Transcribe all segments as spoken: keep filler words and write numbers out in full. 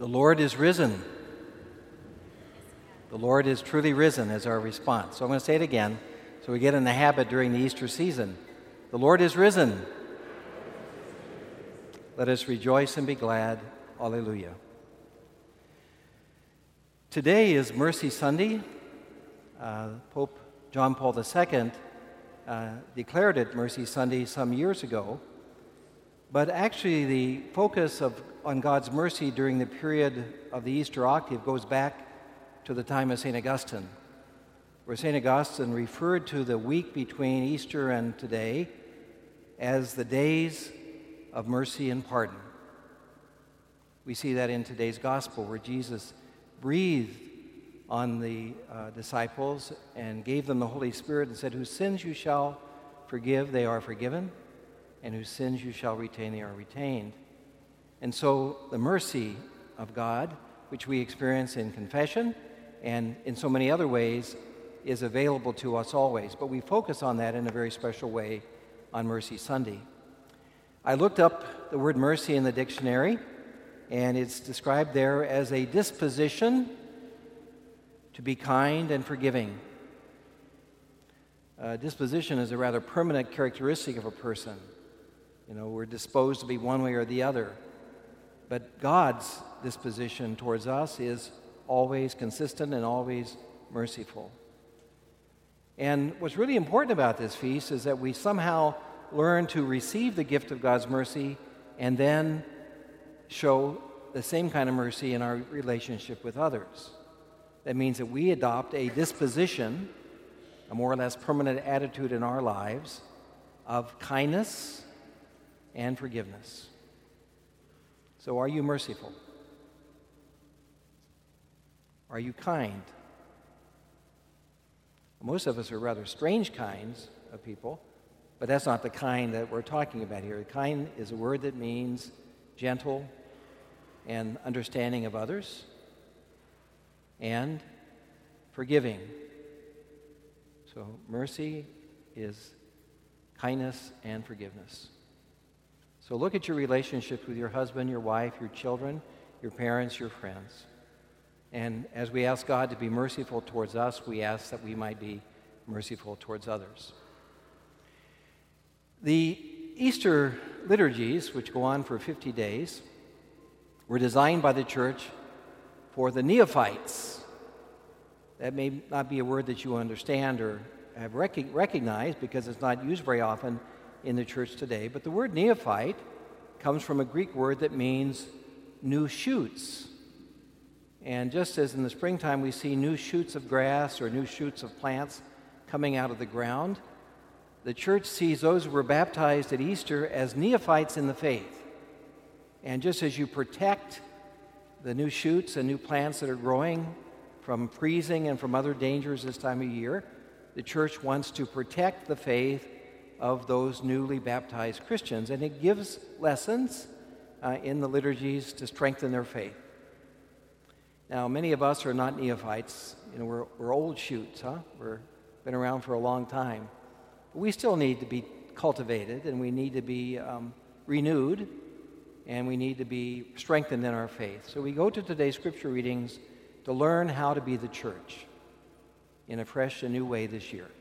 The Lord is risen. The Lord is truly risen is our response. So I'm going to say it again so we get in the habit during the Easter season. The Lord is risen. Let us rejoice and be glad. Alleluia. Today is Mercy Sunday. Uh, Pope John Paul the Second uh, declared it Mercy Sunday some years ago. But actually the focus of on God's mercy during the period of the Easter octave goes back to the time of Saint Augustine, where Saint Augustine referred to the week between Easter and today as the days of mercy and pardon. We see that in today's gospel, where Jesus breathed on the uh, disciples and gave them the Holy Spirit and said, "Whose sins you shall forgive, they are forgiven, and whose sins you shall retain, they are retained." And so the mercy of God, which we experience in confession and in so many other ways, is available to us always. But we focus on that in a very special way on Mercy Sunday. I looked up the word mercy in the dictionary, and it's described there as a disposition to be kind and forgiving. Uh, disposition is a rather permanent characteristic of a person. You know, we're disposed to be one way or the other. But God's disposition towards us is always consistent and always merciful. And what's really important about this feast is that we somehow learn to receive the gift of God's mercy and then show the same kind of mercy in our relationship with others. That means that we adopt a disposition, a more or less permanent attitude in our lives of kindness and forgiveness. So are you merciful? Are you kind? Most of us are rather strange kinds of people, but that's not the kind that we're talking about here. Kind is a word that means gentle and understanding of others and forgiving. So mercy is kindness and forgiveness. So look at your relationships with your husband, your wife, your children, your parents, your friends. And as we ask God to be merciful towards us, we ask that we might be merciful towards others. The Easter liturgies, which go on for fifty days, were designed by the Church for the neophytes. That may not be a word that you understand or have rec- recognized because it's not used very often in the church today, but the word neophyte comes from a Greek word that means new shoots. And just as in the springtime we see new shoots of grass or new shoots of plants coming out of the ground, the church sees those who were baptized at Easter as neophytes in the faith. And just as you protect the new shoots and new plants that are growing from freezing and from other dangers this time of year, the church wants to protect the faith of those newly baptized Christians, and it gives lessons uh, in the liturgies to strengthen their faith. Now, many of us are not neophytes. You know, we're, we're old shoots, huh? We've been around for a long time. But we still need to be cultivated, and we need to be um, renewed, and we need to be strengthened in our faith. So we go to today's scripture readings to learn how to be the church in a fresh and new way this year.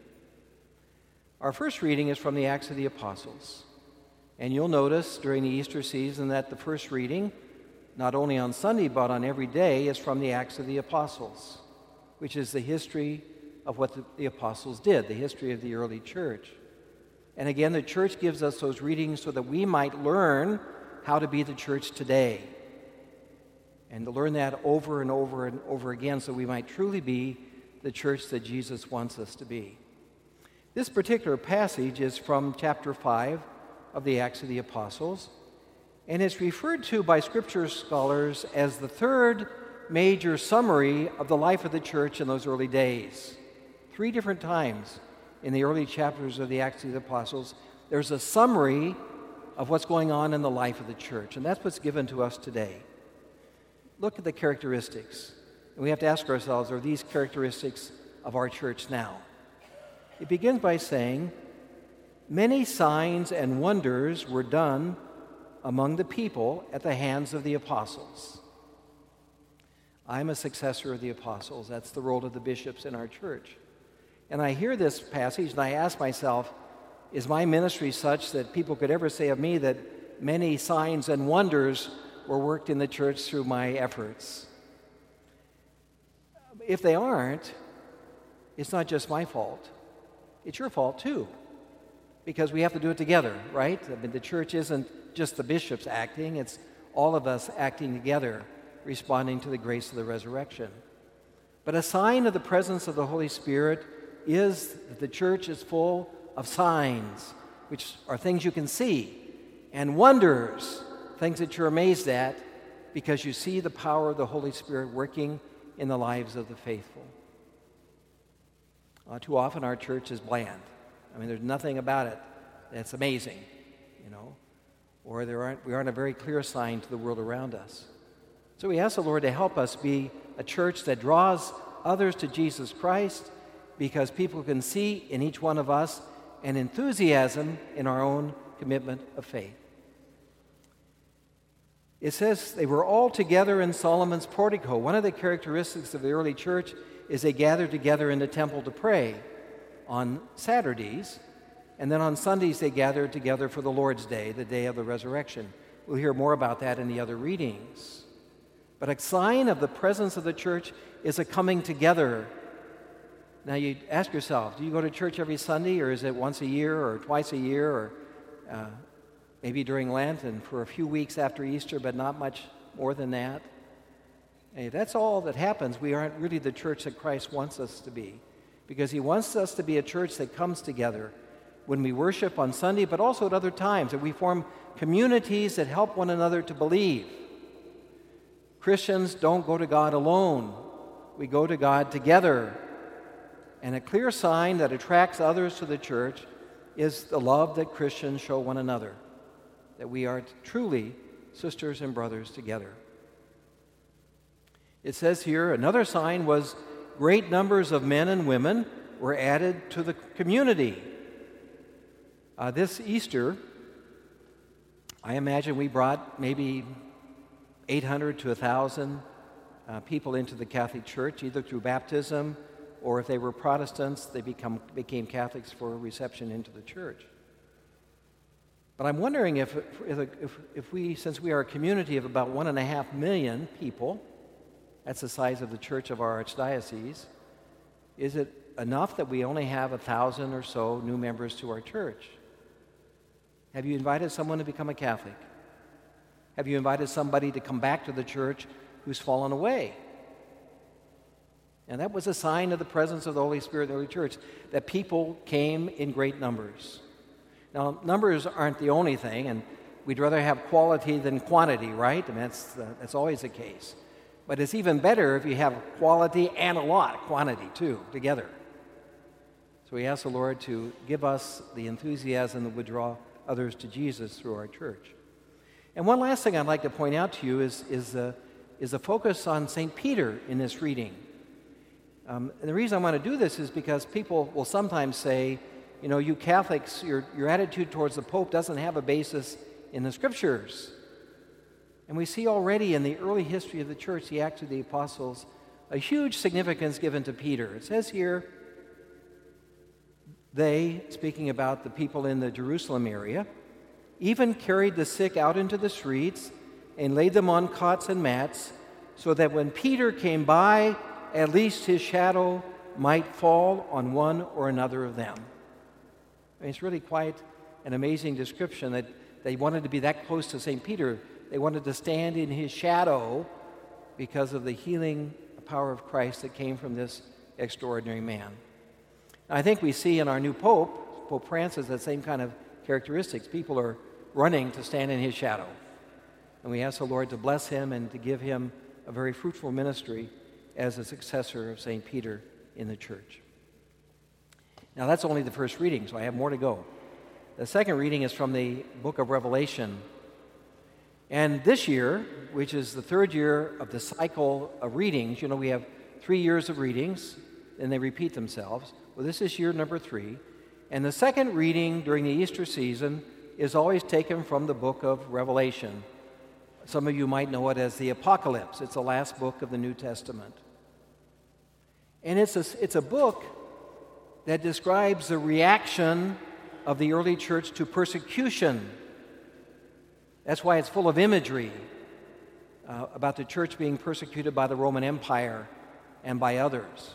Our first reading is from the Acts of the Apostles. And you'll notice during the Easter season that the first reading, not only on Sunday but on every day, is from the Acts of the Apostles, which is the history of what the, the apostles did, the history of the early church. And again, the church gives us those readings so that we might learn how to be the church today. And to learn that over and over and over again so we might truly be the church that Jesus wants us to be. This particular passage is from chapter five of the Acts of the Apostles, and it's referred to by Scripture scholars as the third major summary of the life of the church in those early days. Three different times in the early chapters of the Acts of the Apostles, there's a summary of what's going on in the life of the church, and that's what's given to us today. Look at the characteristics, and we have to ask ourselves, are these characteristics of our church now? It begins by saying, many signs and wonders were done among the people at the hands of the apostles. I'm a successor of the apostles. That's the role of the bishops in our church. And I hear this passage and I ask myself, is my ministry such that people could ever say of me that many signs and wonders were worked in the church through my efforts? If they aren't, it's not just my fault. It's your fault too, because we have to do it together, right? I mean, the church isn't just the bishops acting, it's all of us acting together, responding to the grace of the resurrection. But a sign of the presence of the Holy Spirit is that the church is full of signs, which are things you can see, and wonders, things that you're amazed at because you see the power of the Holy Spirit working in the lives of the faithful. Uh, too often our church is bland. I mean, there's nothing about it that's amazing, you know, or there aren't, we aren't a very clear sign to the world around us. So we ask the Lord to help us be a church that draws others to Jesus Christ, because people can see in each one of us an enthusiasm in our own commitment of faith. It says they were all together in Solomon's portico. One of the characteristics of the early church is they gathered together in the temple to pray on Saturdays, and then on Sundays they gathered together for the Lord's Day, the day of the resurrection. We'll hear more about that in the other readings. But a sign of the presence of the church is a coming together. Now you ask yourself, do you go to church every Sunday, or is it once a year or twice a year, or uh, maybe during Lent and for a few weeks after Easter, but not much more than that? Hey, that's all that happens. We aren't really the church that Christ wants us to be, because he wants us to be a church that comes together when we worship on Sunday, but also at other times, that we form communities that help one another to believe. Christians don't go to God alone. We go to God together. And a clear sign that attracts others to the church is the love that Christians show one another, that we are truly sisters and brothers together. It says here, another sign was great numbers of men and women were added to the community. Uh, this Easter, I imagine we brought maybe eight hundred to one thousand uh, people into the Catholic Church, either through baptism, or if they were Protestants, they become, became Catholics for reception into the church. But I'm wondering if, if, if, if we, since we are a community of about one and a half million people, that's the size of the church of our archdiocese, is it enough that we only have a thousand or so new members to our church? Have you invited someone to become a Catholic? Have you invited somebody to come back to the church who's fallen away? And that was a sign of the presence of the Holy Spirit in the early church, that people came in great numbers. Now, numbers aren't the only thing, and we'd rather have quality than quantity, right? I mean, that's, uh, that's always the case. But it's even better if you have quality and a lot, quantity too, together. So we ask the Lord to give us the enthusiasm that would draw others to Jesus through our church. And one last thing I'd like to point out to you is, is, uh, is the focus on Saint Peter in this reading. Um, and the reason I want to do this is because people will sometimes say, you know, you Catholics, your, your attitude towards the Pope doesn't have a basis in the Scriptures. And we see already in the early history of the church, the Acts of the Apostles, a huge significance given to Peter. It says here, they, speaking about the people in the Jerusalem area, even carried the sick out into the streets and laid them on cots and mats, so that when Peter came by, at least his shadow might fall on one or another of them. I mean, it's really quite an amazing description that they wanted to be that close to Saint Peter. They wanted to stand in his shadow because of the healing power of Christ that came from this extraordinary man. Now, I think we see in our new Pope, Pope Francis, that same kind of characteristics. People are running to stand in his shadow. And we ask the Lord to bless him and to give him a very fruitful ministry as a successor of Saint Peter in the church. Now, that's only the first reading, so I have more to go. The second reading is from the book of Revelation. And this year, which is the third year of the cycle of readings, you know, we have three years of readings, and they repeat themselves. Well, this is year number three. And the second reading during the Easter season is always taken from the book of Revelation. Some of you might know it as the Apocalypse. It's the last book of the New Testament. And it's a, it's a book that describes the reaction of the early church to persecution. That's why it's full of imagery uh, about the church being persecuted by the Roman Empire and by others.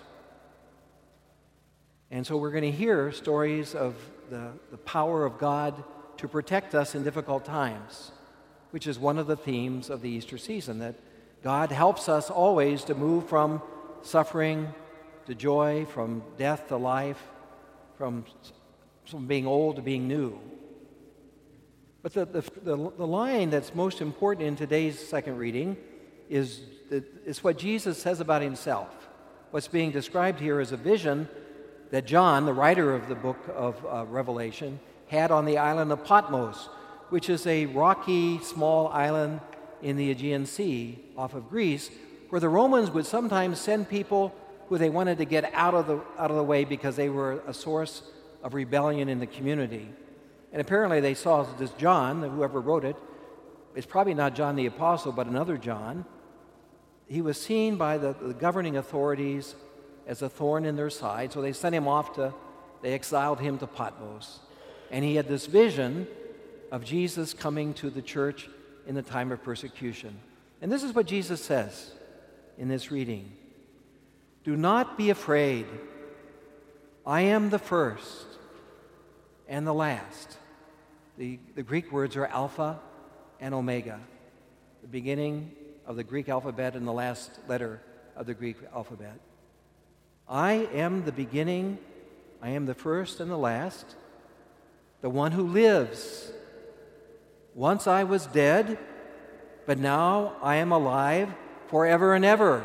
And so we're going to hear stories of the, the power of God to protect us in difficult times, which is one of the themes of the Easter season, that God helps us always to move from suffering to joy, from death to life, from, from being old to being new. But the, the, the, the line that's most important in today's second reading is, is what Jesus says about himself. What's being described here is a vision that John, the writer of the book of uh, Revelation, had on the island of Patmos, which is a rocky, small island in the Aegean Sea off of Greece, where the Romans would sometimes send people who they wanted to get out of the, out of the way because they were a source of rebellion in the community. And apparently they saw this John, whoever wrote it, it's probably not John the Apostle, but another John. He was seen by the, the governing authorities as a thorn in their side, so they sent him off to, they exiled him to Patmos. And he had this vision of Jesus coming to the church in the time of persecution. And this is what Jesus says in this reading. Do not be afraid. I am the first and the last. The, the Greek words are Alpha and Omega, the beginning of the Greek alphabet and the last letter of the Greek alphabet. I am the beginning, I am the first and the last, the one who lives. Once I was dead, but now I am alive forever and ever.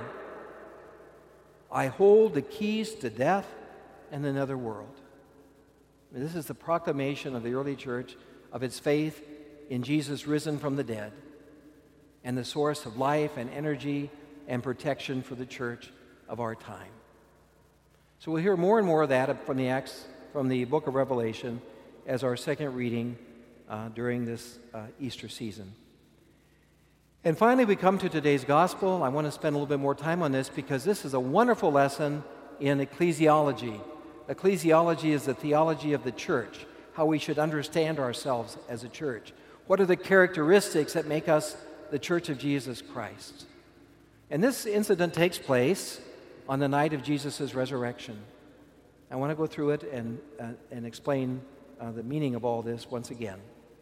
I hold the keys to death and the nether world. This is the proclamation of the early church of its faith in Jesus risen from the dead and the source of life and energy and protection for the church of our time. So we'll hear more and more of that from the Acts, from the book of Revelation as our second reading uh, during this uh, Easter season. And finally, we come to today's gospel. I want to spend a little bit more time on this because this is a wonderful lesson in ecclesiology. Ecclesiology is the theology of the church, how we should understand ourselves as a church. What are the characteristics that make us the church of Jesus Christ? And this incident takes place on the night of Jesus' resurrection. I want to go through it and, uh, and explain uh, the meaning of all this once again.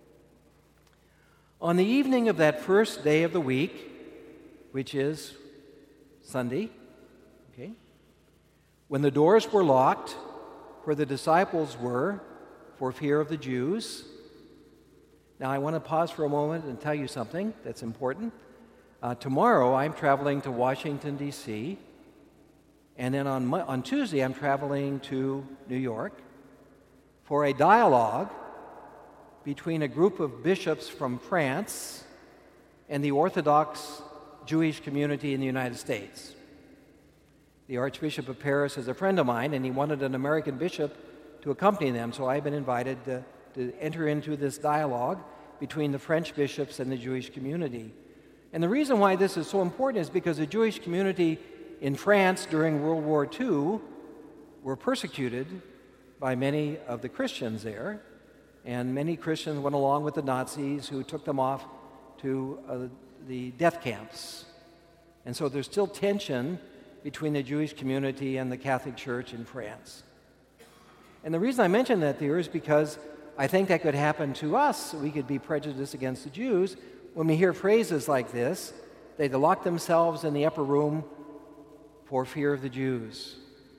On the evening of that first day of the week, which is Sunday, okay, when the doors were locked where the disciples were for fear of the Jews. Now I want to pause for a moment and tell you something that's important. Uh, tomorrow I'm traveling to Washington, D C, and then on, Mo- on Tuesday I'm traveling to New York for a dialogue between a group of bishops from France and the Orthodox Jewish community in the United States. The Archbishop of Paris is a friend of mine, and he wanted an American bishop to accompany them, so I've been invited to, to enter into this dialogue between the French bishops and the Jewish community. And the reason why this is so important is because the Jewish community in France during World War Two were persecuted by many of the Christians there, and many Christians went along with the Nazis who took them off to uh, the death camps. And so there's still tension between the Jewish community and the Catholic Church in France. And the reason I mention that there is because I think that could happen to us. We could be prejudiced against the Jews when we hear phrases like this. They lock themselves in the upper room for fear of the Jews.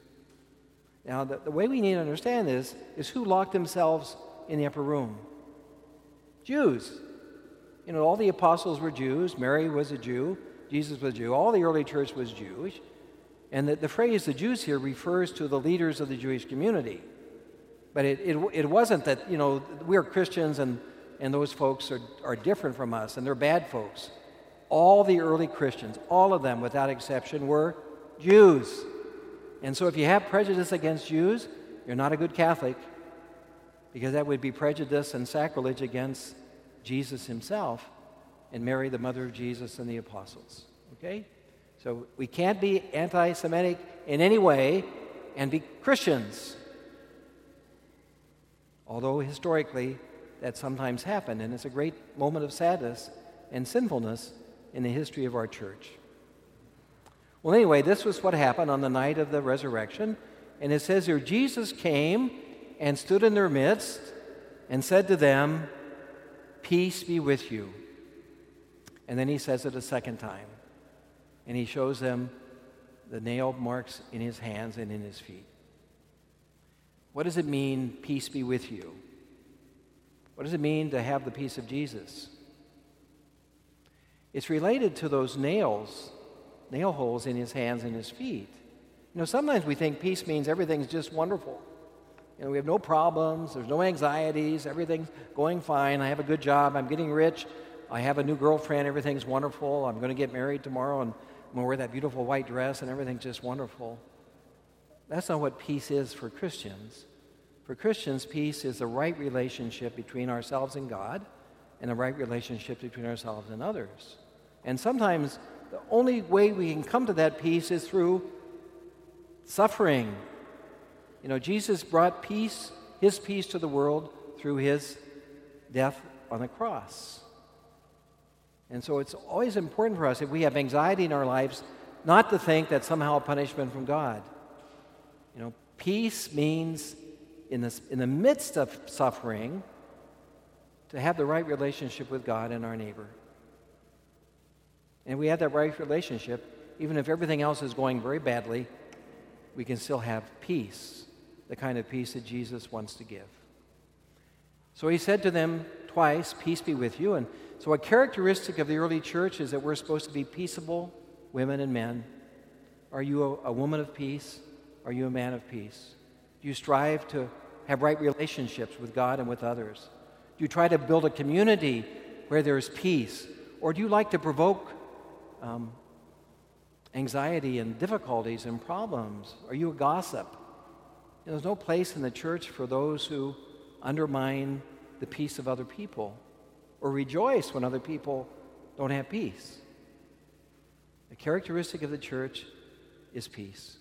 Now, the, the way we need to understand this is who locked themselves in the upper room? Jews. You know, all the apostles were Jews. Mary was a Jew. Jesus was a Jew. All the early church was Jewish. And the, the phrase the Jews here refers to the leaders of the Jewish community. But it, it, it wasn't that, you know, we're Christians and, and those folks are, are different from us and they're bad folks. All the early Christians, all of them without exception, were Jews. And so if you have prejudice against Jews, you're not a good Catholic, because that would be prejudice and sacrilege against Jesus himself and Mary, the mother of Jesus, and the apostles. Okay? So we can't be anti-Semitic in any way and be Christians. Although historically that sometimes happened, and it's a great moment of sadness and sinfulness in the history of our church. Well, anyway, this was what happened on the night of the resurrection. And it says here, Jesus came and stood in their midst and said to them, "Peace be with you." And then he says it a second time. And he shows them the nail marks in his hands and in his feet. What does it mean, peace be with you? What does it mean to have the peace of Jesus? It's related to those nails, nail holes in his hands and his feet. You know, sometimes we think peace means everything's just wonderful. You know, we have no problems, there's no anxieties, everything's going fine, I have a good job, I'm getting rich, I have a new girlfriend, everything's wonderful, I'm going to get married tomorrow, and I'm going to wear that beautiful white dress, and everything's just wonderful. That's not what peace is for Christians. For Christians, peace is the right relationship between ourselves and God, and the right relationship between ourselves and others. And sometimes the only way we can come to that peace is through suffering. You know, Jesus brought peace, his peace to the world through his death on the cross. And so it's always important for us, if we have anxiety in our lives, not to think that somehow a punishment from God. You know, peace means in this, in the midst of suffering, to have the right relationship with God and our neighbor. And if we have that right relationship, even if everything else is going very badly, we can still have peace, the kind of peace that Jesus wants to give. So he said to them twice, "Peace be with you." And so a characteristic of the early church is that we're supposed to be peaceable women and men. Are you a, a woman of peace? Are you a man of peace? Do you strive to have right relationships with God and with others? Do you try to build a community where there's peace? Or do you like to provoke um, anxiety and difficulties and problems? Are you a gossip? You know, there's no place in the church for those who undermine the peace of other people or rejoice when other people don't have peace. The characteristic of the church is peace.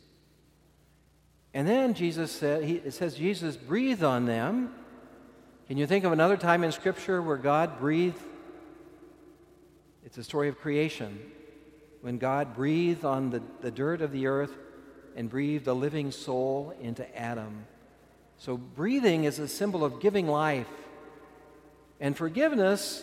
And then Jesus said, he, it says Jesus breathed on them. Can you think of another time in Scripture where God breathed? It's a story of creation. When God breathed on the, the dirt of the earth and breathed a living soul into Adam. So breathing is a symbol of giving life. And forgiveness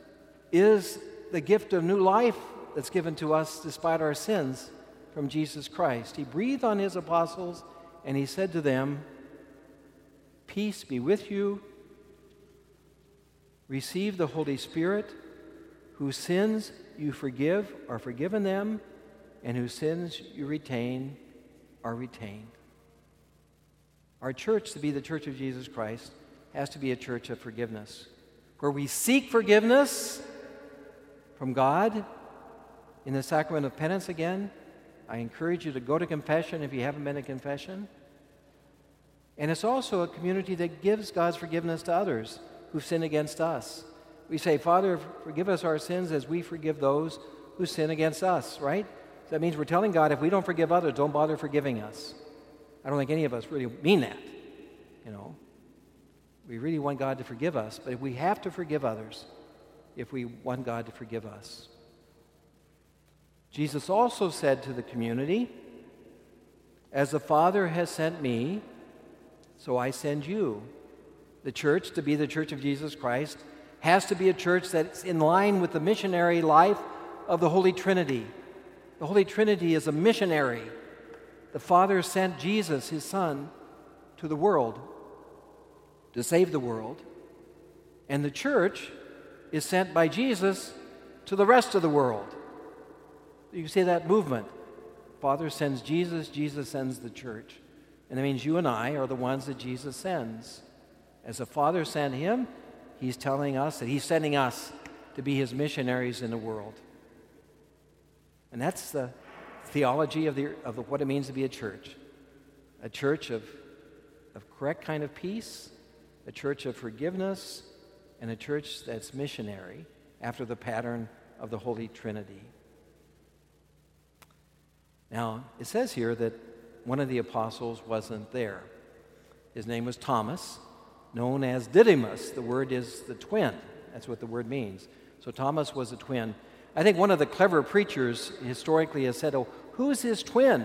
is the gift of new life that's given to us despite our sins from Jesus Christ. He breathed on his apostles and he said to them, "Peace be with you. Receive the Holy Spirit. Whose sins you forgive are forgiven them, and whose sins you retain are retained." Our church, to be the church of Jesus Christ, has to be a church of forgiveness, where we seek forgiveness from God in the sacrament of penance again. I encourage you to go to confession if you haven't been to confession. And it's also a community that gives God's forgiveness to others who've sinned against us. We say, "Father, forgive us our sins as we forgive those who sin against us," right? So that means we're telling God, if we don't forgive others, don't bother forgiving us. I don't think any of us really mean that, you know. We really want God to forgive us, but we have to forgive others if we want God to forgive us. Jesus also said to the community, "As the Father has sent me, so I send you." The church, to be the church of Jesus Christ, has to be a church that's in line with the missionary life of the Holy Trinity. The Holy Trinity is a missionary. The Father sent Jesus, his Son, to the world to save the world. And the church is sent by Jesus to the rest of the world. You see that movement. Father sends Jesus, Jesus sends the church. And that means you and I are the ones that Jesus sends. As the Father sent him, he's telling us that he's sending us to be his missionaries in the world. And that's the theology of, the, of the, what it means to be a church. A church of, of correct kind of peace, a church of forgiveness, and a church that's missionary. after the pattern of the Holy Trinity. Now, it says here that one of the apostles wasn't there. His name was Thomas, known as Didymus. The word is the twin. That's what the word means. So Thomas was a twin. I think one of the clever preachers historically has said, oh, who's his twin?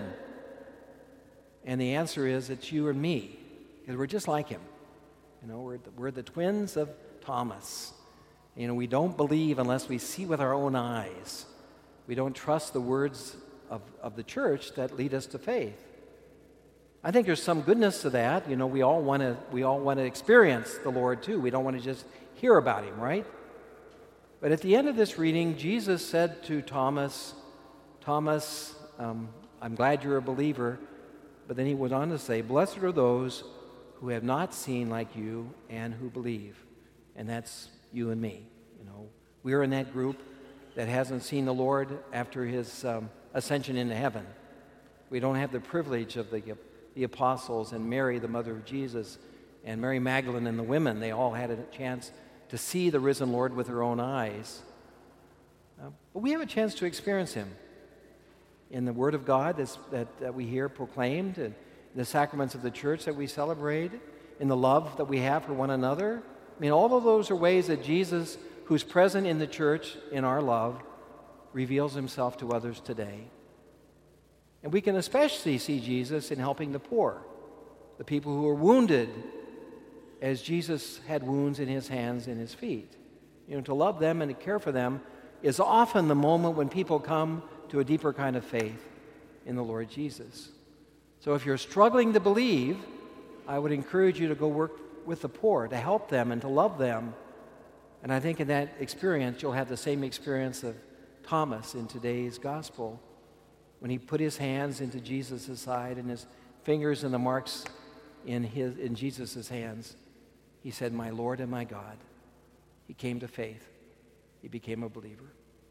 And the answer is, it's you and me, because we're just like him. You know, we're the, we're the twins of Thomas. You know, we don't believe unless we see with our own eyes. We don't trust the words of, of the church that lead us to faith. I think there's some goodness to that. You know, we all want to we all want to experience the Lord too. We don't want to just hear about him, right? But at the end of this reading, Jesus said to Thomas, Thomas, um, I'm glad you're a believer. But then he went on to say, blessed are those who have not seen like you and who believe. And that's you and me. You know, we're in that group that hasn't seen the Lord after his um, ascension into heaven. We don't have the privilege of the, the apostles and Mary, the mother of Jesus, and Mary Magdalene and the women. They all had a chance to see the risen Lord with their own eyes. Uh, but we have a chance to experience him in the Word of God that's, that, that we hear proclaimed, and in the sacraments of the church that we celebrate, in the love that we have for one another. I mean, all of those are ways that Jesus, who's present in the church in our love, reveals himself to others today. And we can especially see Jesus in helping the poor, the people who are wounded, as Jesus had wounds in his hands and his feet. You know, to love them and to care for them is often the moment when people come to a deeper kind of faith in the Lord Jesus. So if you're struggling to believe, I would encourage you to go work with the poor, to help them and to love them. And I think in that experience, you'll have the same experience of Thomas in today's gospel, when he put his hands into Jesus' side and his fingers in the marks in, his, in Jesus' hands. He said, my Lord and my God. He came to faith. He became a believer.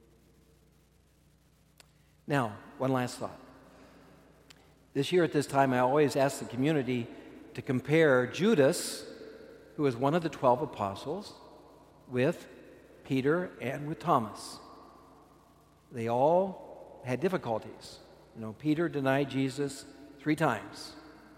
Now, one last thought. This year at this time, I always ask the community to compare Judas, who was one of the twelve apostles, with Peter and with Thomas. They all had difficulties. You know, Peter denied Jesus three times.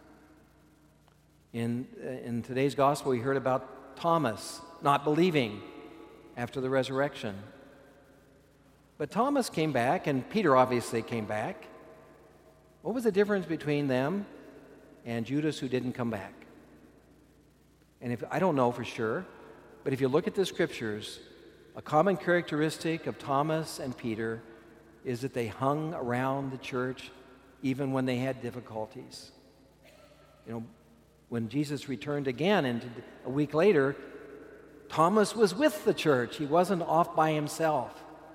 In, in today's gospel, we heard about Thomas not believing after the resurrection. But Thomas came back, and Peter obviously came back. What was the difference between them and Judas, who didn't come back? And if I don't know for sure, but if you look at the scriptures, a common characteristic of Thomas and Peter is that they hung around the church even when they had difficulties. You know, when Jesus returned again, and a week later, Thomas was with the church. He wasn't off by himself.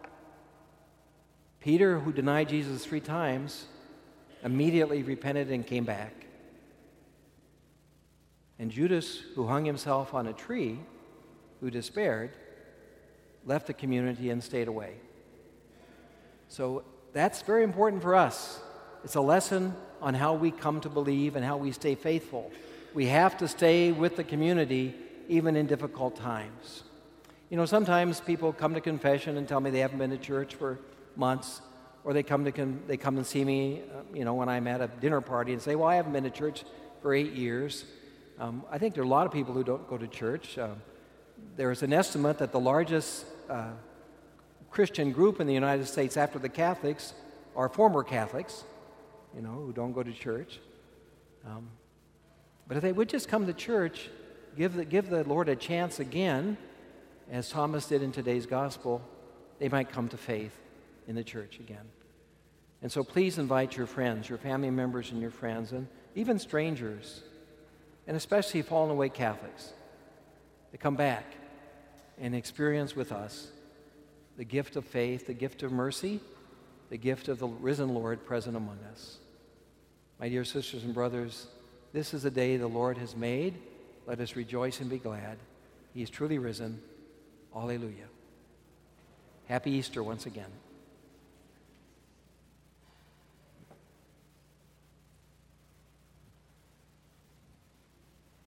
Peter, who denied Jesus three times, immediately repented and came back. And Judas, who hung himself on a tree, who despaired, left the community and stayed away. So that's very important for us. It's a lesson on how we come to believe and how we stay faithful. We have to stay with the community even in difficult times. You know, sometimes people come to confession and tell me they haven't been to church for months, or they come to con- they come and see me, uh, you know, when I'm at a dinner party and say, well, I haven't been to church for eight years. Um, I think there are a lot of people who don't go to church. Uh, there's an estimate that the largest uh, Christian group in the United States after the Catholics are former Catholics, you know, who don't go to church. Um, but if they would just come to church, give the, give the Lord a chance again, as Thomas did in today's gospel, they might come to faith in the church again. And so please invite your friends, your family members and your friends, and even strangers, and especially fallen away Catholics, to come back and experience with us the gift of faith, the gift of mercy, the gift of the risen Lord present among us. My dear sisters and brothers, this is the day the Lord has made. Let us rejoice and be glad. He is truly risen. Alleluia. Happy Easter once again.